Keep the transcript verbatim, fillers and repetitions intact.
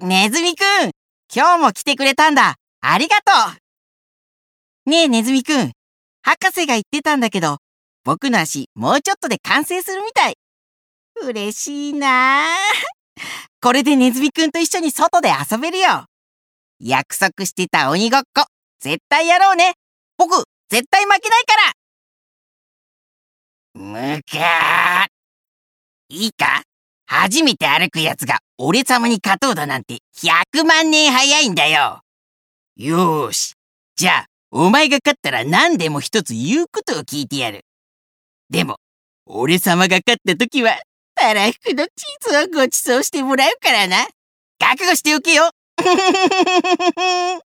ネズミくん、今日も来てくれたんだ。ありがとう。ねえネズミくん、博士が言ってたんだけど、僕の足もうちょっとで完成するみたい。嬉しいなあ。これでネズミくんと一緒に外で遊べるよ。約束してた鬼ごっこ、絶対やろうね。僕、絶対負けないから。むかー。いいか、初めて歩くやつが俺様に勝とうだなんてひゃくまんねん早いんだよ。よーし、じゃあお前が勝ったら何でも一つ言うことを聞いてやる。でも俺様が勝った時はたらふくのチーズをごちそうしてもらうからな。覚悟しておけよ。